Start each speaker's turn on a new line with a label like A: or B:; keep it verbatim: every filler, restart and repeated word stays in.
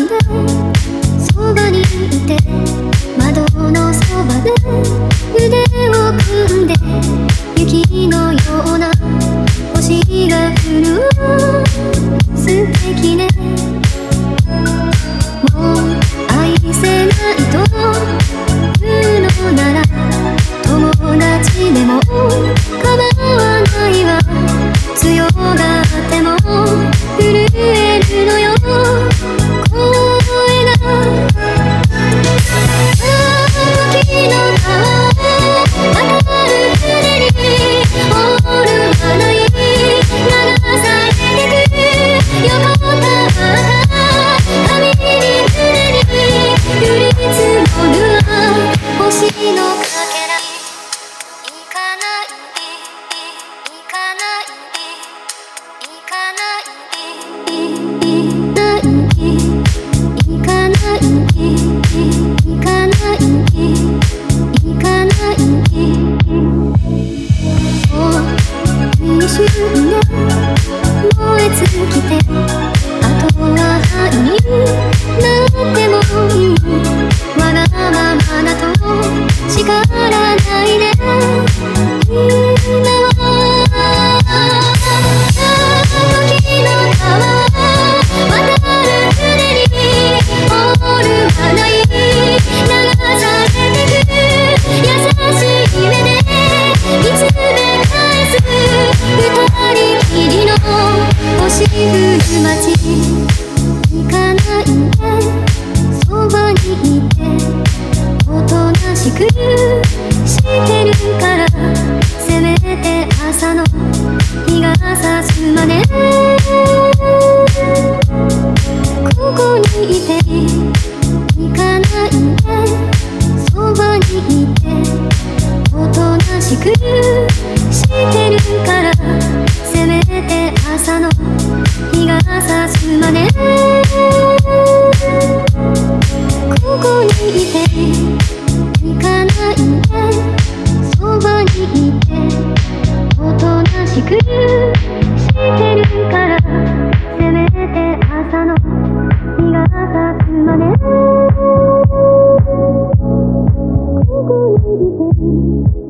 A: でそばにいて、窓のそばで腕を組んで、雪のような星が降る素敵ね。もう愛せないというのなら友達でも構わないわ。強がっても震えるのよ声が。時の川渡る船にオールはない流されてく横たわった髪に濡れに降り積もるは星のかけら。行かない行かない行かない行かない行かない行かない行かないもう一瞬で燃え尽きて、あとは灰になってもいい。わがままだと叱らないで今は。時の川渡る船にオールはない流されてく優しい目で見つめ返す二人きりの星降る街。行かないでそばにいて、おとなしくしてるから、せめて朝の日が差すまでここにいて。行かないでそばにいて、おとなしくしてるから、せめて朝の日が差すまでここにいて。行かないでそばにいて、おとなしくしてるから、せめて朝の日が差すまでここにいて。